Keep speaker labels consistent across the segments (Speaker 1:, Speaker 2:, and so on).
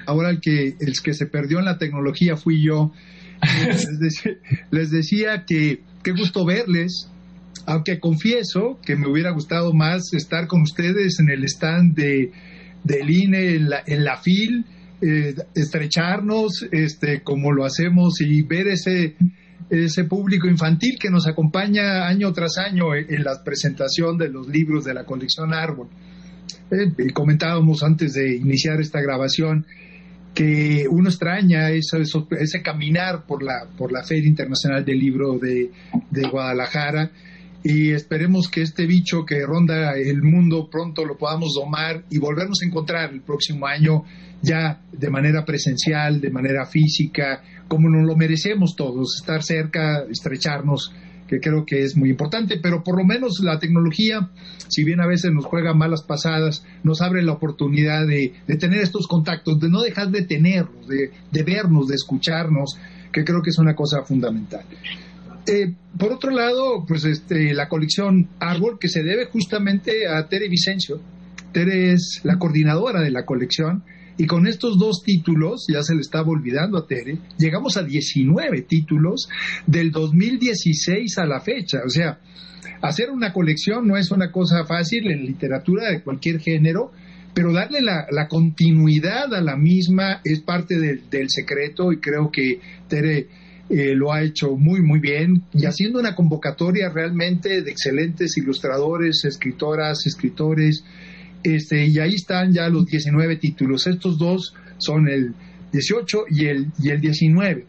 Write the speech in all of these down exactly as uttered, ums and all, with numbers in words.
Speaker 1: ahora el que, el que se perdió en la tecnología fui yo. Les decía, les decía que qué gusto verles, aunque confieso que me hubiera gustado más estar con ustedes en el stand de, del I N E, en la, en la FIL, eh, estrecharnos este, como lo hacemos y ver ese, ese público infantil que nos acompaña año tras año en, en la presentación de los libros de la colección Árbol. Eh, comentábamos antes de iniciar esta grabación que uno extraña eso, eso, ese caminar por la, por la Feria Internacional del Libro de, de Guadalajara, y esperemos que este bicho que ronda el mundo pronto lo podamos domar y volvernos a encontrar el próximo año ya de manera presencial, de manera física, como nos lo merecemos todos, estar cerca, estrecharnos, que creo que es muy importante, pero por lo menos la tecnología, si bien a veces nos juega malas pasadas, nos abre la oportunidad de, de tener estos contactos, de no dejar de tenerlos, de, de vernos, de escucharnos, que creo que es una cosa fundamental. Eh, por otro lado, pues este, la colección Árbol, que se debe justamente a Tere Vicencio. Tere es la coordinadora de la colección, y con estos dos títulos, ya se le estaba olvidando a Tere, llegamos a diecinueve títulos del dos mil dieciséis a la fecha. O sea, hacer una colección no es una cosa fácil en literatura de cualquier género, pero darle la, la continuidad a la misma es parte de, del secreto, y creo que Tere eh, lo ha hecho muy, muy bien, y haciendo una convocatoria realmente de excelentes ilustradores, escritoras, escritores. Este, y ahí están ya los diecinueve títulos. Estos dos son el dieciocho y el, y el diecinueve.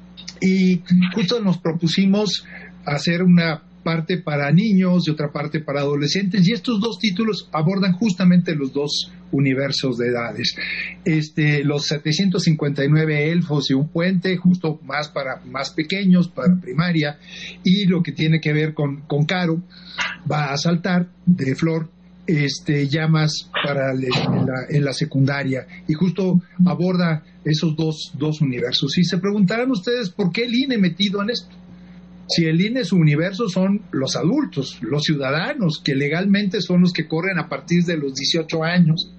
Speaker 1: Y justo nos propusimos hacer una parte para niños y otra parte para adolescentes, y estos dos títulos abordan justamente los dos universos de edades. Este, los setecientos cincuenta y nueve elfos y un puente, justo más para más pequeños, para primaria, y lo que tiene que ver con, con Caro, va a saltar de Flor, este, llamas para le, en, la, en la secundaria, y justo aborda esos dos, dos universos. Y se preguntarán ustedes por qué el I N E metido en esto. Si el I N E, su universo son los adultos, los ciudadanos, que legalmente son los que corren a partir de los dieciocho años.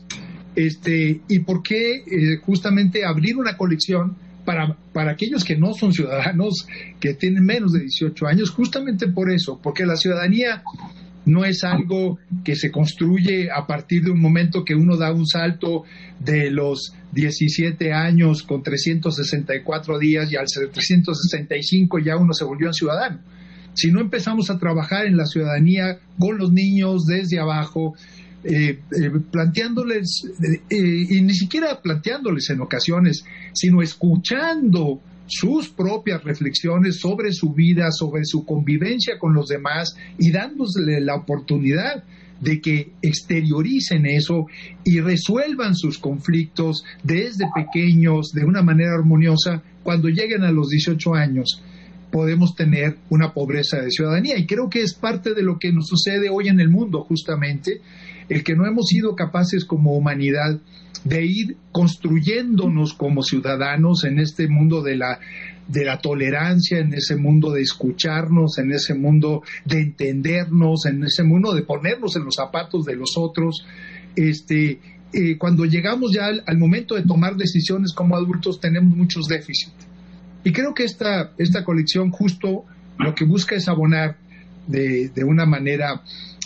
Speaker 1: Este, ¿y por qué eh, justamente abrir una colección para, para aquellos que no son ciudadanos, que tienen menos de dieciocho años? Justamente por eso, porque la ciudadanía no es algo que se construye a partir de un momento que uno da un salto de los diecisiete años con trescientos sesenta y cuatro días, y al trescientos sesenta y cinco ya uno se volvió un ciudadano. Si no empezamos a trabajar en la ciudadanía con los niños desde abajo, eh, eh, planteándoles, eh, y ni siquiera planteándoles en ocasiones, sino escuchando sus propias reflexiones sobre su vida, sobre su convivencia con los demás, y dándole la oportunidad de que exterioricen eso y resuelvan sus conflictos desde pequeños de una manera armoniosa. Cuando lleguen a los dieciocho años podemos tener una pobreza de ciudadanía, y creo que es parte de lo que nos sucede hoy en el mundo, justamente el que no hemos sido capaces como humanidad de ir construyéndonos como ciudadanos en este mundo de la, de la tolerancia, en ese mundo de escucharnos, en ese mundo de entendernos, en ese mundo de ponernos en los zapatos de los otros. Este, eh, cuando llegamos ya al, al momento de tomar decisiones como adultos, tenemos muchos déficits. Y creo que esta, esta colección justo lo que busca es abonar de, de una manera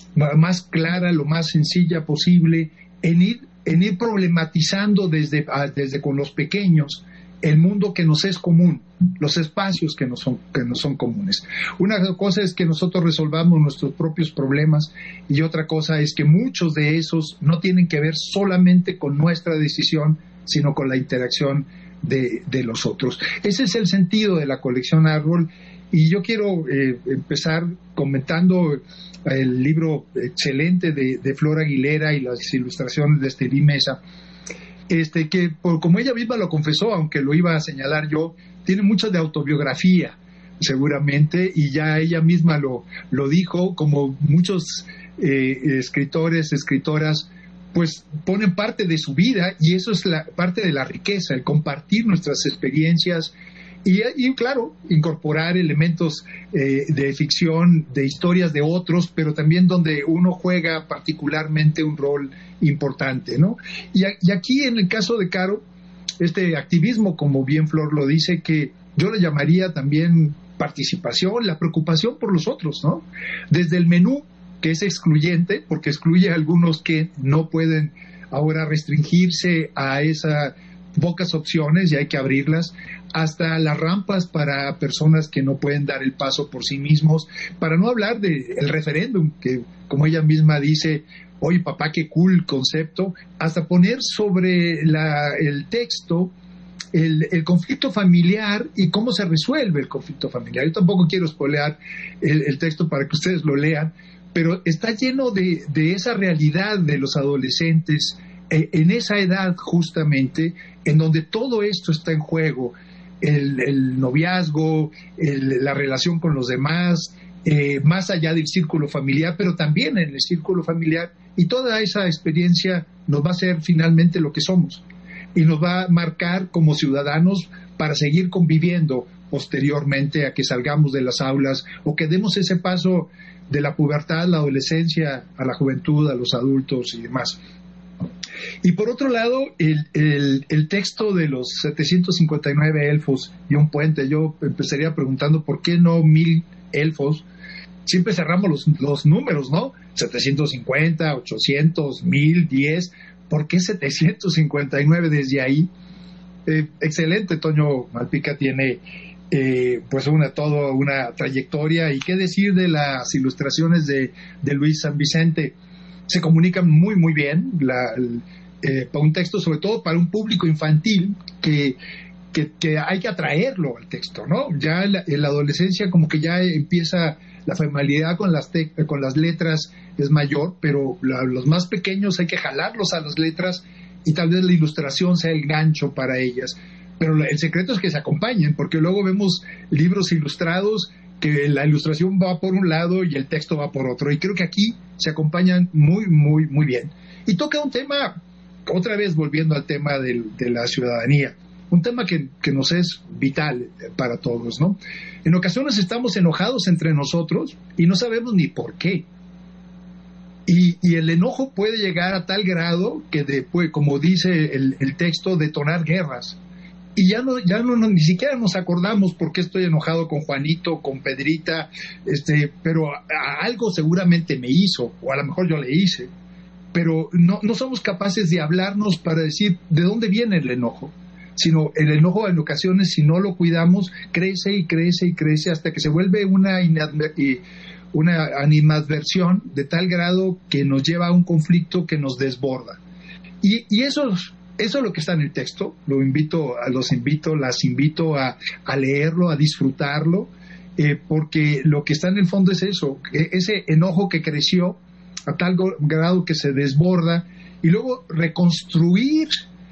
Speaker 1: más clara, lo más sencilla posible, en ir en ir problematizando desde, desde con los pequeños el mundo que nos es común, los espacios que nos son, que nos son comunes. Una cosa es que nosotros resolvamos nuestros propios problemas, y otra cosa es que muchos de esos no tienen que ver solamente con nuestra decisión, sino con la interacción de, de los otros. Ese es el sentido de la colección Árbol, y yo quiero eh, empezar comentando el libro excelente de, de Flor Aguilera y las ilustraciones de Estelí Mesa, este, que por, como ella misma lo confesó, aunque lo iba a señalar yo, tiene mucho de autobiografía, seguramente, y ya ella misma lo, lo dijo, como muchos eh, escritores, escritoras, pues ponen parte de su vida, y eso es la parte de la riqueza, el compartir nuestras experiencias. Y, y claro, incorporar elementos eh, de ficción, de historias de otros, pero también donde uno juega particularmente un rol importante, ¿no? Y, y aquí, en el caso de Caro, este activismo, como bien Flor lo dice, que yo le llamaría también participación, la preocupación por los otros, ¿no? Desde el menú, que es excluyente, porque excluye a algunos que no pueden ahora restringirse a esas pocas opciones y hay que abrirlas, hasta las rampas para personas que no pueden dar el paso por sí mismos, para no hablar del referéndum, que como ella misma dice, oye papá, qué cool concepto, hasta poner sobre la, el texto el, el conflicto familiar y cómo se resuelve el conflicto familiar. Yo tampoco quiero spoilear el, el texto para que ustedes lo lean, pero está lleno de, de esa realidad de los adolescentes eh, en esa edad justamente, en donde todo esto está en juego, el, el noviazgo, el, la relación con los demás, eh, más allá del círculo familiar, pero también en el círculo familiar, y toda esa experiencia nos va a hacer finalmente lo que somos, y nos va a marcar como ciudadanos para seguir conviviendo posteriormente a que salgamos de las aulas o que demos ese paso de la pubertad, la adolescencia, a la juventud, a los adultos y demás. Y por otro lado, el, el, el texto de los setecientos cincuenta y nueve elfos y un puente, yo empezaría preguntando por qué no mil elfos. Siempre cerramos los, los números, ¿no? setecientos cincuenta, ochocientos, mil, diez. ¿Por qué setecientos cincuenta y nueve desde ahí? Eh, excelente, Toño Malpica tiene eh, pues una toda una trayectoria. Y qué decir de las ilustraciones de, de Luis San Vicente. Se comunican muy, muy bien. La, eh, para un texto, sobre todo para un público infantil, que, que, que hay que atraerlo al texto, ¿no? Ya en la, en la adolescencia como que ya empieza la familiaridad con las, te, con las letras es mayor, pero la, los más pequeños hay que jalarlos a las letras y tal vez la ilustración sea el gancho para ellas. Pero la, el secreto es que se acompañen, porque luego vemos libros ilustrados que la ilustración va por un lado y el texto va por otro. Y creo que aquí se acompañan muy, muy, muy bien. Y toca un tema, otra vez volviendo al tema de, de la ciudadanía, un tema que, que nos es vital para todos, ¿no? En ocasiones estamos enojados entre nosotros y no sabemos ni por qué. Y, y el enojo puede llegar a tal grado que, después, como dice el, el texto, detonar guerras. Y ya no, ya no, no, ni siquiera nos acordamos por qué estoy enojado con Juanito, con Pedrita, este, pero a, a algo seguramente me hizo, o a lo mejor yo le hice. Pero no, no somos capaces de hablarnos para decir de dónde viene el enojo. Sino el enojo en ocasiones, si no lo cuidamos, crece y crece y crece hasta que se vuelve una, inadver- una animadversión de tal grado que nos lleva a un conflicto que nos desborda. Y, y eso, eso es lo que está en el texto. Lo invito, los invito, las invito a, a leerlo, a disfrutarlo, eh, porque lo que está en el fondo es eso, ese enojo que creció a tal grado que se desborda, y luego reconstruir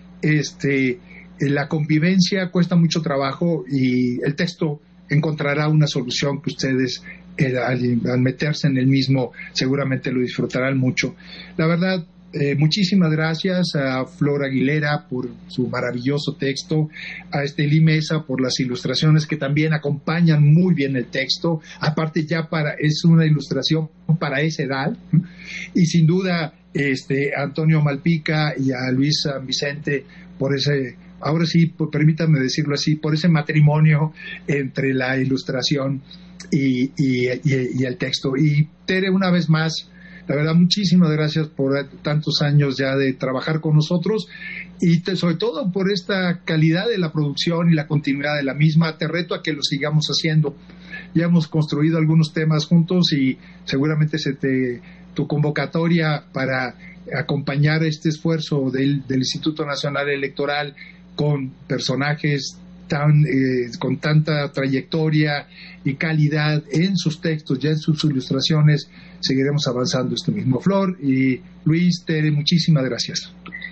Speaker 1: este la convivencia cuesta mucho trabajo, y el texto encontrará una solución que ustedes eh, al, al meterse en el mismo seguramente lo disfrutarán mucho. La verdad, eh, muchísimas gracias a Flor Aguilera por su maravilloso texto, a Estelí Mesa por las ilustraciones que también acompañan muy bien el texto. Aparte ya para es una ilustración para esa edad, y sin duda este a Antonio Malpica y a Luis San Vicente por ese, ahora sí, pues, permítanme decirlo así, por ese matrimonio entre la ilustración y, y, y, y el texto. Y Tere, una vez más, la verdad, muchísimas gracias por tantos años ya de trabajar con nosotros, y te, sobre todo por esta calidad de la producción y la continuidad de la misma. Te reto a que lo sigamos haciendo. Ya hemos construido algunos temas juntos y seguramente se te, tu convocatoria para acompañar este esfuerzo del, del Instituto Nacional Electoral con personajes tan, eh, con tanta trayectoria y calidad en sus textos, ya en sus ilustraciones, seguiremos avanzando esto mismo. Flor y Luis, Tere, muchísimas gracias.